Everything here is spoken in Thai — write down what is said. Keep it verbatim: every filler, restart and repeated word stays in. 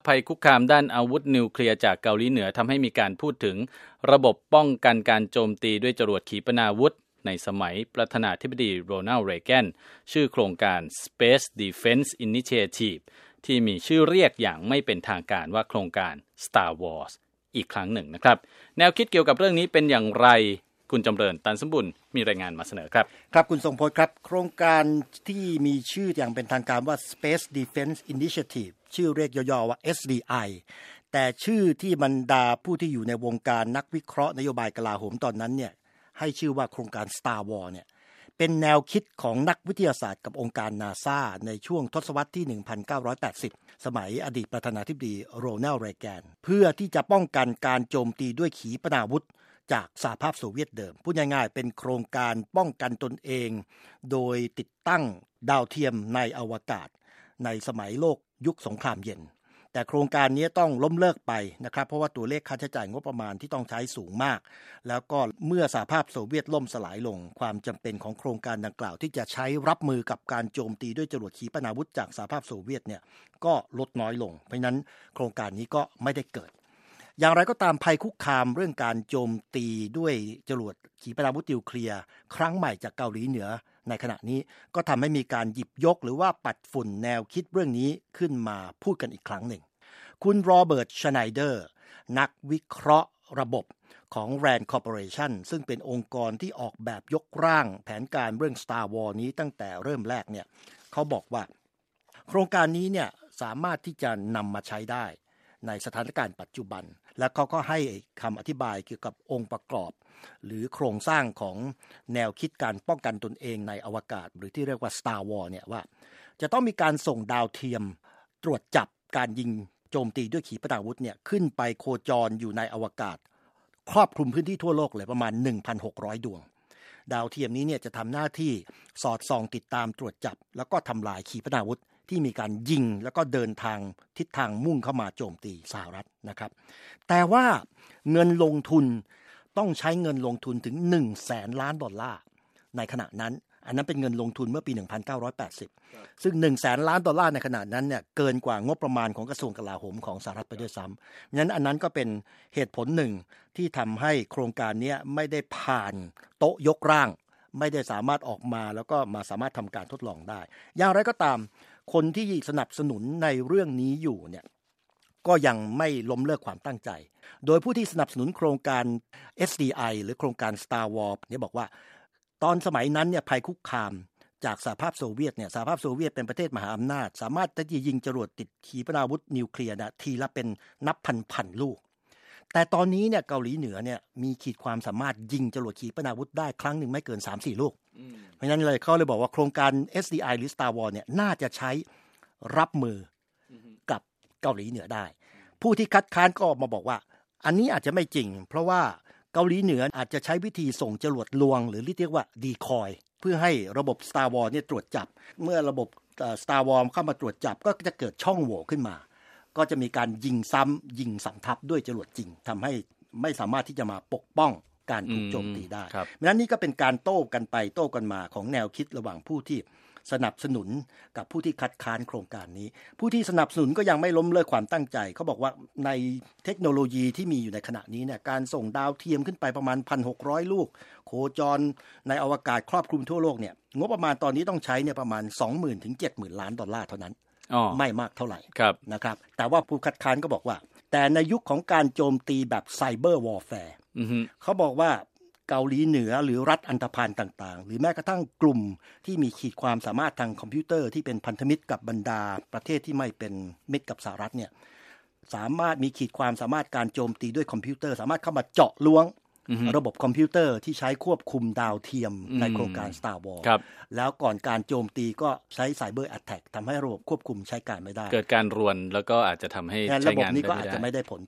ภัยคุกคามด้านอาวุธนิวเคลียร์จากเกาหลีเหนือทำให้มีการพูดถึงระบบป้องกันการโจมตีด้วยจรวดขีปนาวุธในสมัยประธานาธิบดีโรนัลด์ เรแกนชื่อโครงการ Space Defense Initiative ที่มีชื่อเรียกอย่างไม่เป็นทางการว่าโครงการ Star Wars อีกครั้งหนึ่งนะครับแนวคิดเกี่ยวกับเรื่องนี้เป็นอย่างไรคุณจำเริญตันสมบุญมีรายงานมาเสนอครับครับคุณทรงพจน์ครับโครงการที่มีชื่ออย่างเป็นทางการว่า Space Defense Initiative ชื่อเรียกย่อๆว่า เอส ดี ไอ แต่ชื่อที่บรรดาผู้ที่อยู่ในวงการนักวิเคราะห์นโยบายกลาโหมตอนนั้นเนี่ยให้ชื่อว่าโครงการ Star Wars เนี่ยเป็นแนวคิดของนักวิทยาศาสตร์กับองค์การ NASA ในช่วงทศวรรษที่ หนึ่งพันเก้าร้อยแปดสิบ สมัยอดีตประธานาธิบดีโรนัลด์ เรแกนเพื่อที่จะป้องกันการโจมตีด้วยขีปนาวุธจากสหภาพโซเวียตเดิมพูดง่ายๆเป็นโครงการป้องกันตนเองโดยติดตั้งดาวเทียมในอวกาศในสมัยโลกยุคสงครามเย็นแต่โครงการนี้ต้องล้มเลิกไปนะครับเพราะว่าตัวเลขค่าใช้จ่ายงบประมาณที่ต้องใช้สูงมากแล้วก็เมื่อสหภาพโซเวียตล่มสลายลงความจำเป็นของโครงการดังกล่าวที่จะใช้รับมือกับการโจมตีด้วยจรวดขีปนาวุธจากสหภาพโซเวียตเนี่ยก็ลดน้อยลงเพราะฉะนั้นโครงการนี้ก็ไม่ได้เกิดอย่างไรก็ตามภัยคุกคามเรื่องการโจมตีด้วยจรวดขีปนาวุธนิวเคลียร์ครั้งใหม่จากเกาหลีเหนือในขณะนี้ก็ทำให้มีการหยิบยกหรือว่าปัดฝุ่นแนวคิดเรื่องนี้ขึ้นมาพูดกันอีกครั้งหนึ่งคุณโรเบิร์ต ชไนเดอร์นักวิเคราะห์ระบบของ แรนด์ Corporation ซึ่งเป็นองค์กรที่ออกแบบยกร่างแผนการเรื่อง Star Wars นี้ตั้งแต่เริ่มแรกเนี่ยเขาบอกว่าโครงการนี้เนี่ยสามารถที่จะนำมาใช้ได้ในสถานการณ์ปัจจุบันและเขาก็ให้คำอธิบายเกี่ยวกับองค์ประกอบหรือโครงสร้างของแนวคิดการป้องกันตนเองในอวกาศหรือที่เรียกว่า Star Wars เนี่ยว่าจะต้องมีการส่งดาวเทียมตรวจจับการยิงโจมตีด้วยขีปนาวุธเนี่ยขึ้นไปโคจรอยู่ในอวกาศครอบคลุมพื้นที่ทั่วโลกเลยประมาณ หนึ่งพันหกร้อย ดวงดาวเทียมนี้เนี่ยจะทำหน้าที่สอดส่องติดตามตรวจจับแล้วก็ทำลายขีปนาวุธที่มีการยิงแล้วก็เดินทางทิศทางมุ่งเข้ามาโจมตีสหรัฐนะครับแต่ว่าเงินลงทุนต้องใช้เงินลงทุนถึง หนึ่งแสน ล้านดอลลาร์ในขณะนั้นอันนั้นเป็นเงินลงทุนเมื่อปี หนึ่งพันเก้าร้อยแปดสิบ ซึ่ง หนึ่งแสน ล้านดอลลาร์ในขณะนั้นเนี่ยเกินกว่างบประมาณของกระทรวงกลาโหมของสหรัฐไปด้วยซ้ำงั้นอันนั้นก็เป็นเหตุผลหนึ่งที่ทำให้โครงการนี้ไม่ได้ผ่านโต๊ะยกร่างไม่ได้สามารถออกมาแล้วก็มาสามารถทำการทดลองได้อย่างไรก็ตามคนที่สนับสนุนในเรื่องนี้อยู่เนี่ยก็ยังไม่ล้มเลิกความตั้งใจโดยผู้ที่สนับสนุนโครงการ เอส ดี ไอ หรือโครงการ Star Wars เนี่ยบอกว่าตอนสมัยนั้นเนี่ยภัยคุกคามจากสหภาพโซเวียตเนี่ยสหภาพโซเวียตเป็นประเทศมหาอำนาจสามารถที่จะยิงจรวดติดขีปนาวุธนิวเคลียร์นะทีละเป็นนับพันๆลูกแต่ตอนนี้เนี่ยเกาหลีเหนือเนี่ยมีขีดความสามารถยิงจรวดขีปนาวุธได้ครั้งหนึ่งไม่เกิน สามสี่ ลูกเพราะฉะนั้นเลยเขาเลยบอกว่าโครงการ เอส ดี ไอ หรือ Star Wars เนี่ยน่าจะใช้รับมือกับเกาหลีเหนือได้ผู้ที่คัดค้านก็ออกมาบอกว่าอันนี้อาจจะไม่จริงเพราะว่าเกาหลีเหนืออาจจะใช้วิธีส่งจรวดลวงหรือเรียกว่าดีคอยเพื่อให้ระบบ Star Wars เนี่ยตรวจจับเมื่อระบบ Star Wars เข้ามาตรวจจับก็จะเกิดช่องโหว่ขึ้นมาก็จะมีการยิงซ้ำยิงสำทับด้วยจรวดจริงทำให้ไม่สามารถที่จะมาปกป้องการถูกโจมตีได้เพราะฉะนั้นนี่ก็เป็นการโต้กันไปโต้กันมาของแนวคิดระหว่างผู้ที่สนับสนุนกับผู้ที่คัดค้านโครงการนี้ผู้ที่สนับสนุนก็ยังไม่ล้มเลิกความตั้งใจเขาบอกว่าในเทคโนโลยีที่มีอยู่ในขณะนี้เนี่ยการส่งดาวเทียมขึ้นไปประมาณ หนึ่งพันหกร้อย ลูกโคจรในอวกาศครอบคลุมทั่วโลกเนี่ยงบประมาณตอนนี้ต้องใช้เนี่ยประมาณ สองหมื่น ถึง เจ็ดหมื่น ล้านดอลลาร์เท่านั้นไม่มากเท่าไหร่นะครับแต่ว่าผู้คัดค้านก็บอกว่าแต่ในยุคของการโจมตีแบบไซเบอร์วอร์แฟร์เขาบอกว่าเกาหลีเหนือหรือรัฐอันธพาลต่างๆหรือแม้กระทั่งกลุ่มที่มีขีดความสามารถทางคอมพิวเตอร์ที่เป็นพันธมิตรกับบรรดาประเทศที่ไม่เป็นมิตรกับสหรัฐเนี่ยสามารถมีขีดความสามารถการโจมตีด้วยคอมพิวเตอร์สามารถเข้ามาเจาะล้วงระบบคอมพิวเตอร์ที่ใช้ควบคุมดาวเทียมในโครงการ Star Wars แล้วก่อนการโจมตีก็ใช้ไซเบอร์แอทแทคทำให้ระบบควบคุมใช้การไม่ได้เกิดการรวนแล้วก็อาจจะทำให้ใช้งานไม่ได้ระบบนี้ก็อาจจะไม่ได้ผล